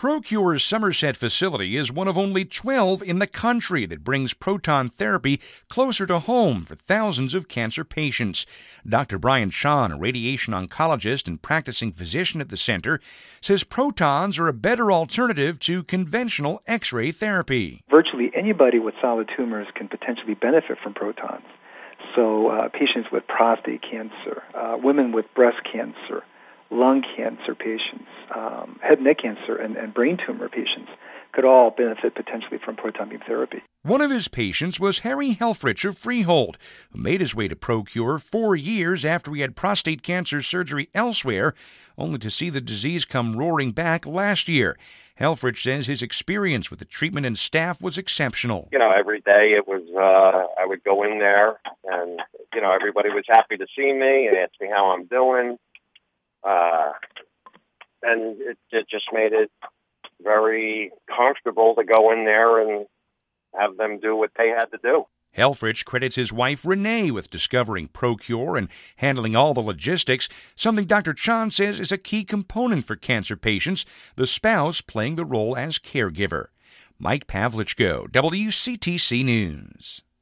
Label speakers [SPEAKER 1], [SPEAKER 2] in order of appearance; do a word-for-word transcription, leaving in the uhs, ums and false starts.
[SPEAKER 1] ProCure's Somerset facility is one of only twelve in the country that brings proton therapy closer to home for thousands of cancer patients. Doctor Brian Sean, a radiation oncologist and practicing physician at the center, says protons are a better alternative to conventional X-ray therapy.
[SPEAKER 2] Virtually anybody with solid tumors can potentially benefit from protons. So uh, patients with prostate cancer, uh, women with breast cancer, lung cancer patients, um, head and neck cancer, and, and brain tumor patients could all benefit potentially from proton beam therapy.
[SPEAKER 1] One of his patients was Harry Helfrich of Freehold, who made his way to ProCure four years after he had prostate cancer surgery elsewhere, only to see the disease come roaring back last year. Helfrich says his experience with the treatment and staff was exceptional.
[SPEAKER 3] You know, every day it was, uh, I would go in there and, you know, everybody was happy to see me and ask me how I'm doing. Uh, and it, it just made it very comfortable to go in there and have them do what they had to do.
[SPEAKER 1] Helfrich credits his wife Renee with discovering ProCure and handling all the logistics, something Doctor Chan says is a key component for cancer patients, the spouse playing the role as caregiver. Mike Pavlichko, W C T C News.